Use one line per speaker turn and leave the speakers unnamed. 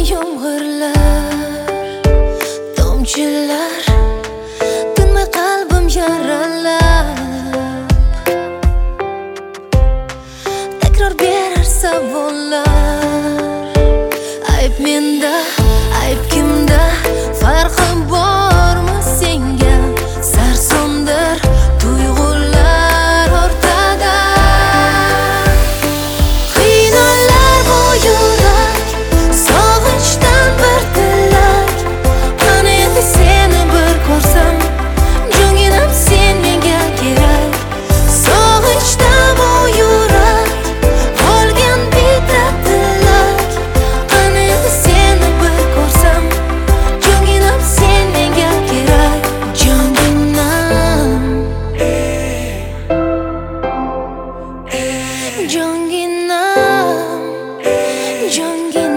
Yomg'irlar, tomchilar, tinmay qalbim yaralab, takror berar savollar. Ayb menda, ayb kimda, farqi bormi senga? Sarsondir tuyg'ular o'rtada, qiynolar bu yurak, sog'inchdan bir tilak. Qani endi seni bir ko'rsam, jonginam sen menga kerak. Sog'inchda bu yurak, qolgan bitta tilak. Qani endi seni bir ko'rsam, jonginam sen menga kerak. Jonginam, jonginam, jonginam.